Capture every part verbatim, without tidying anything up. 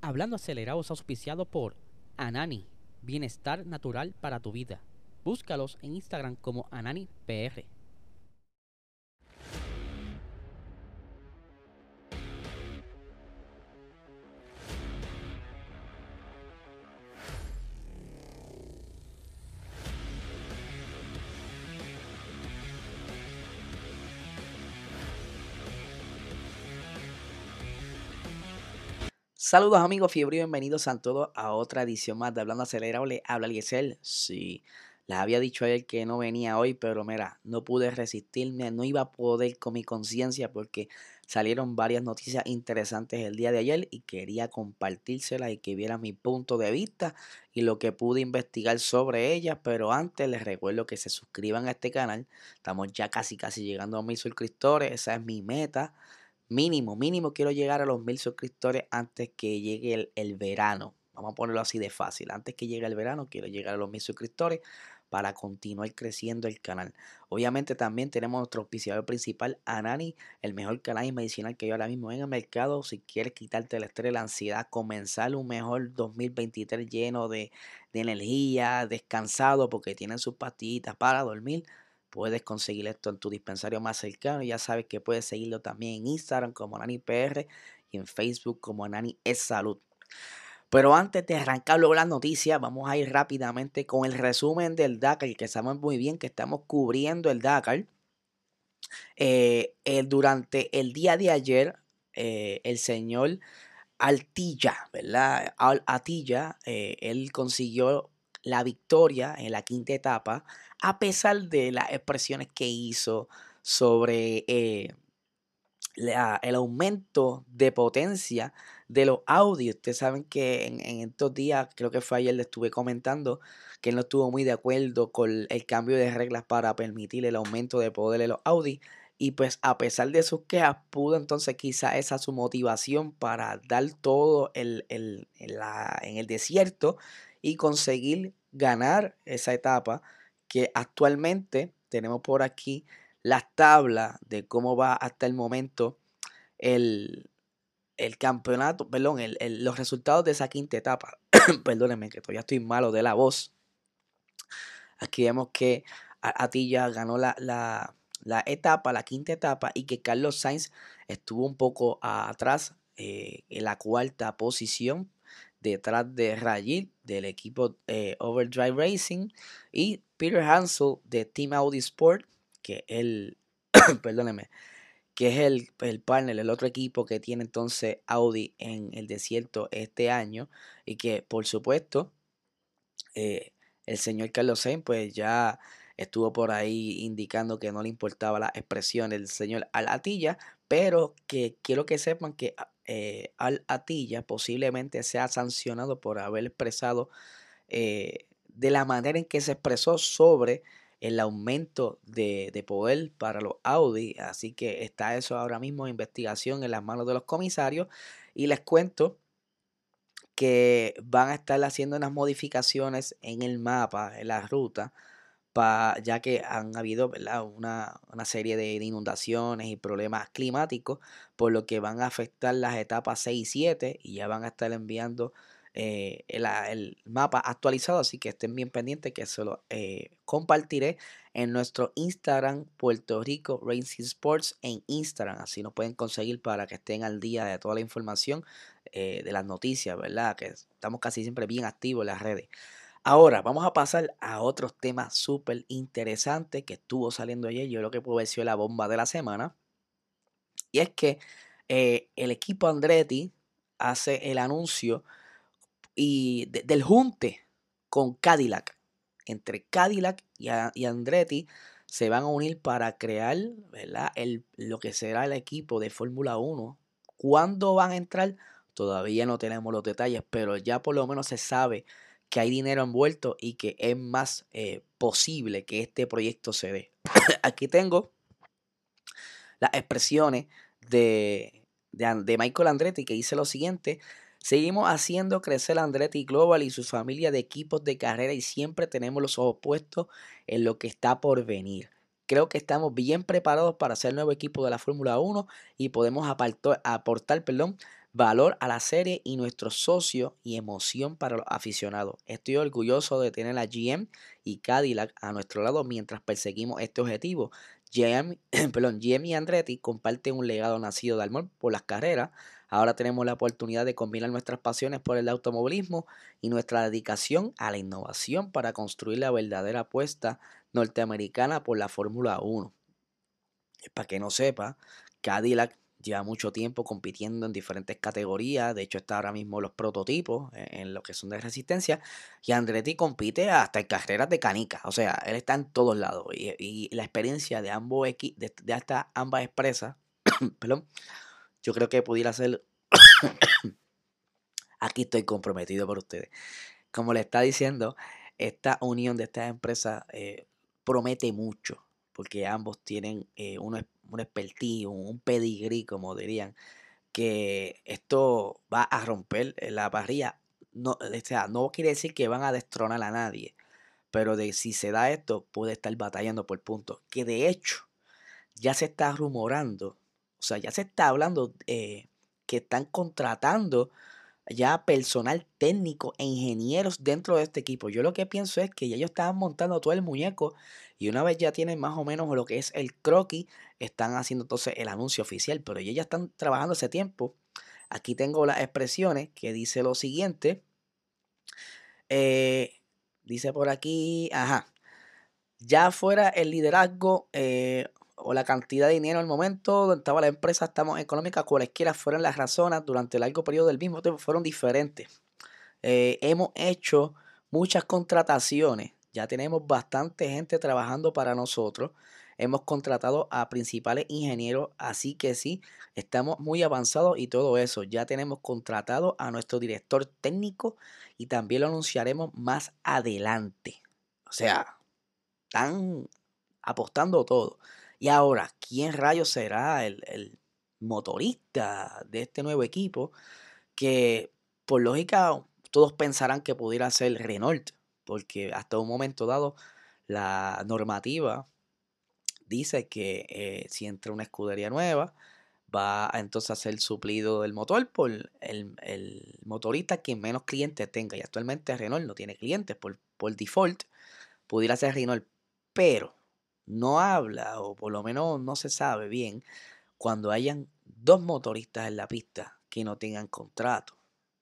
Hablando Acelerado es auspiciado por Anani, bienestar natural para tu vida. Búscalos en Instagram como Anani P R. Saludos amigos fiebre y bienvenidos a todos a otra edición más de Hablando Acelerable. Habla Eliezer. Sí, les había dicho ayer que no venía hoy, pero mira, no pude resistirme, no iba a poder con mi conciencia porque salieron varias noticias interesantes el día de ayer y quería compartírselas y que vieran mi punto de vista y lo que pude investigar sobre ellas. Pero antes les recuerdo que se suscriban a este canal. Estamos ya casi casi llegando a mil suscriptores, esa es mi meta. Mínimo, mínimo quiero llegar a los mil suscriptores antes que llegue el, el verano. Vamos a ponerlo así de fácil. Antes que llegue el verano quiero llegar a los mil suscriptores para continuar creciendo el canal. Obviamente también tenemos nuestro auspiciador principal, Anani, el mejor canal medicinal que hay ahora mismo en el mercado. Si quieres quitarte el estrés, la ansiedad, comenzar un mejor dos mil veintitrés lleno de, de energía, descansado porque tienen sus pastillitas para dormir. Puedes conseguir esto en tu dispensario más cercano. Ya sabes que puedes seguirlo también en Instagram como Nani P R y en Facebook como Nani es Salud. Pero antes de arrancar luego las noticias, vamos a ir rápidamente con el resumen del Dakar, que sabemos muy bien que estamos cubriendo el Dakar. Eh, eh, durante el día de ayer, eh, el señor Altilla, ¿verdad? Al Atilla, eh, él consiguió la victoria en la quinta etapa, a pesar de las expresiones que hizo sobre eh, la- el aumento de potencia de los audios. Ustedes saben que en, en estos días, creo que fue ayer, le estuve comentando que él no estuvo muy de acuerdo con el cambio de reglas para permitir el aumento de poder de los Audi. Y pues a pesar de sus quejas, pudo entonces quizá esa su motivación para dar todo el, el- en, la- en el desierto y conseguir ganar esa etapa que actualmente tenemos por aquí las tablas de cómo va hasta el momento el, el campeonato, perdón, el, el- los resultados de esa quinta etapa. Perdónenme que todavía estoy malo de la voz. Aquí vemos que Atilla ganó la, la, la etapa, la quinta etapa, y que Carlos Sainz estuvo un poco atrás eh, en la cuarta posición, detrás de Rajit del equipo eh, Overdrive Racing y Peter Hansel de Team Audi Sport, que él, perdónenme, que es el, el partner, el otro equipo que tiene entonces Audi en el desierto este año y que por supuesto eh, el señor Carlos Sainz pues ya estuvo por ahí indicando que no le importaba la expresión del señor Al Atilla, pero que quiero que sepan que eh, Al Atilla posiblemente sea sancionado por haber expresado eh, de la manera en que se expresó sobre el aumento de, de poder para los Audi. Así que está eso ahora mismo en investigación en las manos de los comisarios. Y les cuento que van a estar haciendo unas modificaciones en el mapa, en la ruta, pa, ya que han habido, ¿verdad?, una, una serie de, de inundaciones y problemas climáticos, por lo que van a afectar las etapas seis y siete y ya van a estar enviando eh, el, el mapa actualizado, así que estén bien pendientes que se lo eh, compartiré en nuestro Instagram Puerto Rico Racing Sports en Instagram, así nos pueden conseguir para que estén al día de toda la información eh, de las noticias, ¿verdad? Que estamos casi siempre bien activos en las redes. Ahora, vamos a pasar a otros temas súper interesantes que estuvo saliendo ayer. Yo creo que puede ser la bomba de la semana. Y es que eh, el equipo Andretti hace el anuncio y de- del junte con Cadillac. Entre Cadillac y, a- y Andretti se van a unir para crear, ¿verdad?, el, lo que será el equipo de Fórmula Uno. ¿Cuándo van a entrar? Todavía no tenemos los detalles, pero ya por lo menos se sabe que hay dinero envuelto y que es más eh, posible que este proyecto se dé. Aquí tengo las expresiones de, de, de Michael Andretti, que dice lo siguiente: seguimos haciendo crecer a Andretti Global y su familia de equipos de carrera y siempre tenemos los ojos puestos en lo que está por venir. Creo que estamos bien preparados para ser nuevo equipo de la Fórmula Uno y podemos aportar, aportar perdón, valor a la serie y nuestro socio y emoción para los aficionados. Estoy orgulloso de tener a G M y Cadillac a nuestro lado mientras perseguimos este objetivo. G M, perdón, G M y Andretti comparten un legado nacido de amor por las carreras. Ahora tenemos la oportunidad de combinar nuestras pasiones por el automovilismo y nuestra dedicación a la innovación para construir la verdadera apuesta norteamericana por la Fórmula uno. Para que no sepa, Cadillac lleva mucho tiempo compitiendo en diferentes categorías. De hecho, está ahora mismo los prototipos en, en lo que son de resistencia. Y Andretti compite hasta en carreras de canica. O sea, él está en todos lados. Y, y la experiencia de ambos equi de, de hasta ambas empresas, perdón, yo creo que pudiera ser. Aquí estoy comprometido por ustedes. Como le está diciendo, esta unión de estas empresas eh, promete mucho, porque ambos tienen eh, un, un expertise, un, un pedigrí, como dirían, que esto va a romper la parrilla. No, o sea, no quiere decir que van a destronar a nadie, pero de si se da esto, puede estar batallando por puntos. Que de hecho, ya se está rumorando, o sea, ya se está hablando eh, que están contratando ya personal técnico e ingenieros dentro de este equipo. Yo lo que pienso es que ya ellos estaban montando todo el muñeco y una vez ya tienen más o menos lo que es el croquis, están haciendo entonces el anuncio oficial, pero ellos ya están trabajando hace tiempo. Aquí tengo las expresiones que dice lo siguiente. Eh, dice por aquí, ajá, ya fuera el liderazgo eh, o la cantidad de dinero en el momento donde estaba la empresa, estamos económica, cualesquiera fueran las razones, durante el largo periodo del mismo tiempo fueron diferentes. Eh, hemos hecho muchas contrataciones, ya tenemos bastante gente trabajando para nosotros. Hemos contratado a principales ingenieros, así que sí, estamos muy avanzados y todo eso. Ya tenemos contratado a nuestro director técnico y también lo anunciaremos más adelante. O sea, están apostando todo. Y ahora, ¿quién rayos será el, el motorista de este nuevo equipo? Que por lógica todos pensarán que pudiera ser Renault, porque hasta un momento dado la normativa dice que eh, si entra una escudería nueva, va a entonces a ser suplido del motor por el, el motorista que menos clientes tenga. Y actualmente Renault no tiene clientes por, por default, pudiera ser Renault, pero no habla, o por lo menos no se sabe bien, cuando hayan dos motoristas en la pista que no tengan contrato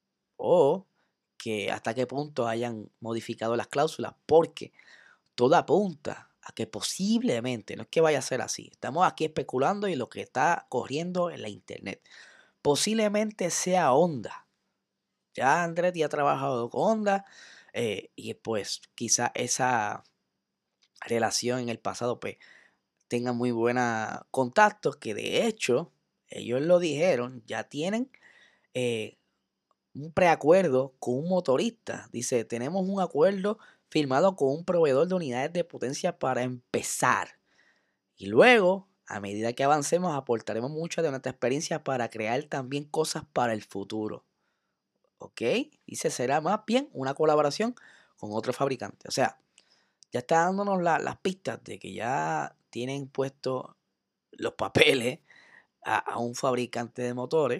o que hasta qué punto hayan modificado las cláusulas, porque todo apunta a que posiblemente, no es que vaya a ser así, estamos aquí especulando y lo que está corriendo en la internet, posiblemente sea Honda. Ya Andretti ha trabajado con Honda eh, y pues quizá esa relación en el pasado pues tenga muy buenos contactos, que de hecho ellos lo dijeron, ya tienen eh, un preacuerdo con un motorista. Dice, tenemos un acuerdo firmado con un proveedor de unidades de potencia para empezar. Y luego, a medida que avancemos, aportaremos mucha de nuestra experiencia para crear también cosas para el futuro. ¿Ok? Dice, será más bien una colaboración con otro fabricante. O sea, ya está dándonos la, las pistas de que ya tienen puestos los papeles a, a un fabricante de motores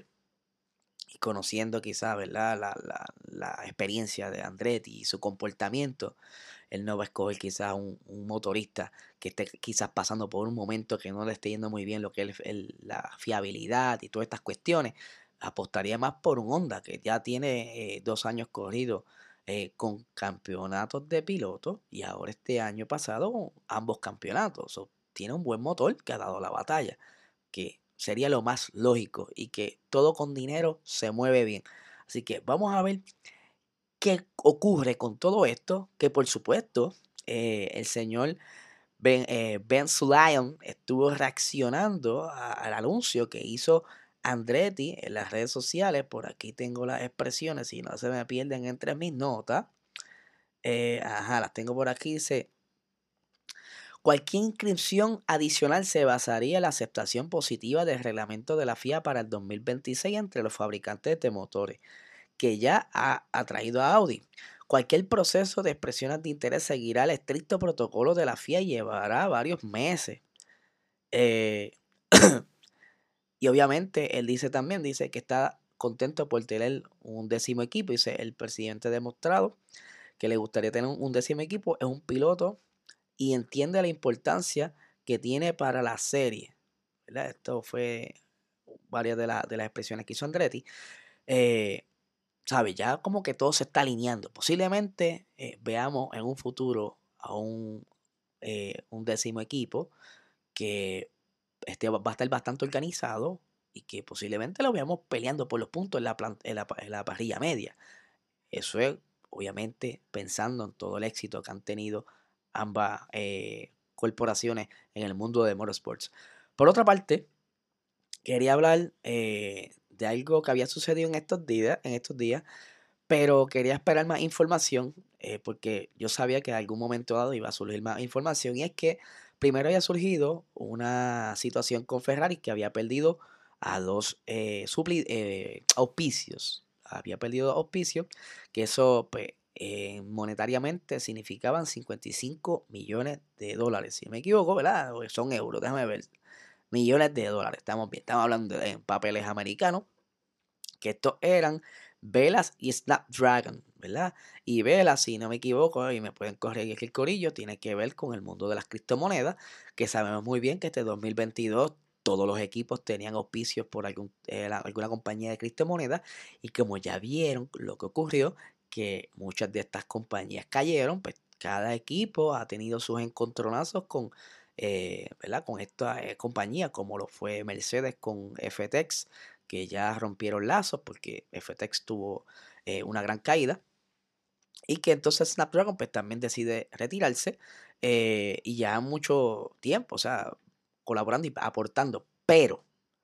y conociendo quizás, ¿verdad? La, la, la experiencia de Andretti y su comportamiento, él no va a escoger quizás un, un motorista que esté quizás pasando por un momento que no le esté yendo muy bien lo que es el, el, la fiabilidad y todas estas cuestiones. Apostaría más por un Honda que ya tiene eh, dos años corridos eh, con campeonatos de piloto y ahora este año pasado ambos campeonatos. O tiene un buen motor que ha dado la batalla, que sería lo más lógico y que todo con dinero se mueve bien. Así que vamos a ver qué ocurre con todo esto, que por supuesto eh, el señor Ben, eh, Ben Sulayem estuvo reaccionando a- al anuncio que hizo Andretti en las redes sociales. Por aquí tengo las expresiones, si no se me pierden entre mis notas. Eh, ajá, las tengo por aquí. Dice, cualquier inscripción adicional se basaría en la aceptación positiva del reglamento de la F I A para el dos mil veintiséis entre los fabricantes de motores, que ya ha atraído a Audi. Cualquier proceso de expresiones de interés seguirá el estricto protocolo de la F I A y llevará varios meses. Eh, y obviamente él dice también, dice que está contento por tener un décimo equipo. Dice, el presidente ha demostrado que le gustaría tener un décimo equipo. Es un piloto y entiende la importancia que tiene para la serie, ¿verdad? Esto fue varias de, la, de las expresiones que hizo Andretti. Eh, ¿Sabe? Ya como que todo se está alineando. Posiblemente eh, veamos en un futuro a un, eh, un décimo equipo que este va a estar bastante organizado y que posiblemente lo veamos peleando por los puntos en la, plan- en la, en la parrilla media. Eso es, obviamente, pensando en todo el éxito que han tenido ambas eh, corporaciones en el mundo de motorsports. Por otra parte, quería hablar eh, de algo que había sucedido en estos días, en estos días, pero quería esperar más información eh, porque yo sabía que en algún momento dado iba a surgir más información y es que primero había surgido una situación con Ferrari que había perdido a dos eh, supli- eh, auspicios. Había perdido auspicios, que eso pues, eh, monetariamente significaban cincuenta y cinco millones de dólares. Si no me equivoco, ¿verdad? Son euros, déjame ver. Millones de dólares, estamos bien, estamos hablando de en papeles americanos que estos eran Velas y Snapdragon, ¿verdad? Y Velas, si no me equivoco, y me pueden corregir el corillo, tiene que ver con el mundo de las criptomonedas, que sabemos muy bien que este dos mil veintidós todos los equipos tenían auspicios por algún, eh, la- alguna compañía de criptomonedas, y como ya vieron lo que ocurrió, que muchas de estas compañías cayeron, pues cada equipo ha tenido sus encontronazos con, eh, ¿verdad? Con esta eh, compañía, como lo fue Mercedes con F T X, que ya rompieron lazos porque F T X tuvo eh, una gran caída y que entonces Snapdragon pues también decide retirarse eh, y ya mucho tiempo, o sea, colaborando y aportando, pero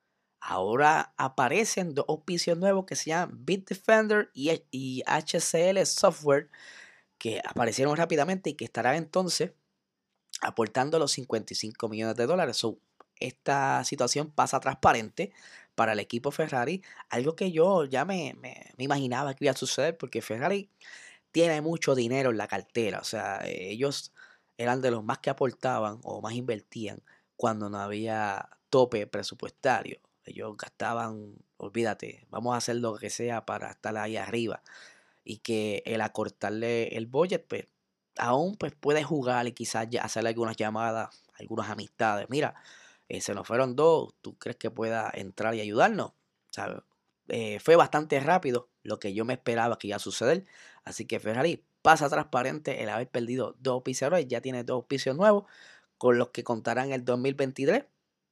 ahora aparecen dos auspicios nuevos que se llaman Bitdefender y, y H C L Software que aparecieron rápidamente y que estarán entonces aportando los cincuenta y cinco millones de dólares. So, esta situación pasa transparente para el equipo Ferrari, algo que yo ya me, me, me imaginaba que iba a suceder porque Ferrari tiene mucho dinero en la cartera, o sea, eh, ellos eran de los más que aportaban o más invertían cuando no había tope presupuestario. Ellos gastaban, olvídate, vamos a hacer lo que sea para estar ahí arriba y que el acortarle el budget, pues aún pues puede jugar y quizás ya hacerle algunas llamadas, algunas amistades. Mira, eh, se nos fueron dos, ¿tú crees que pueda entrar y ayudarnos? ¿Sabes? Eh, fue bastante rápido lo que yo me esperaba que iba a suceder. Así que Ferrari pasa transparente el haber perdido dos auspiciadores, ya tiene dos auspicios nuevos con los que contarán el dos mil veintitrés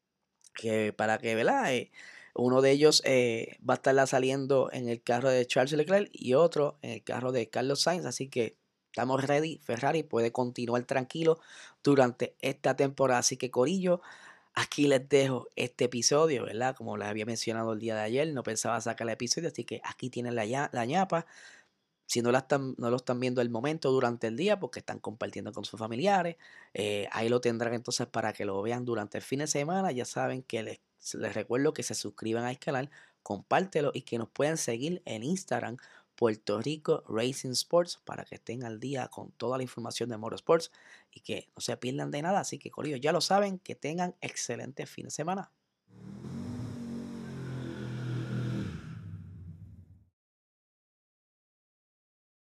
que para que, ¿verdad? Eh, uno de ellos eh, va a estar saliendo en el carro de Charles Leclerc y otro en el carro de Carlos Sainz, así que estamos ready. Ferrari puede continuar tranquilo durante esta temporada, así que Corillo, aquí les dejo este episodio, ¿verdad? Como les había mencionado el día de ayer, no pensaba sacar el episodio, así que aquí tienen la, ña- la ñapa. Si no, la están, no lo están viendo el momento durante el día porque están compartiendo con sus familiares, eh, ahí lo tendrán entonces para que lo vean durante el fin de semana. Ya saben que les, les recuerdo que se suscriban al canal, compártelo y que nos puedan seguir en Instagram, Puerto Rico Racing Sports, para que estén al día con toda la información de Motorsports y que no se pierdan de nada. Así que, Corillo, ya lo saben, que tengan excelente fin de semana.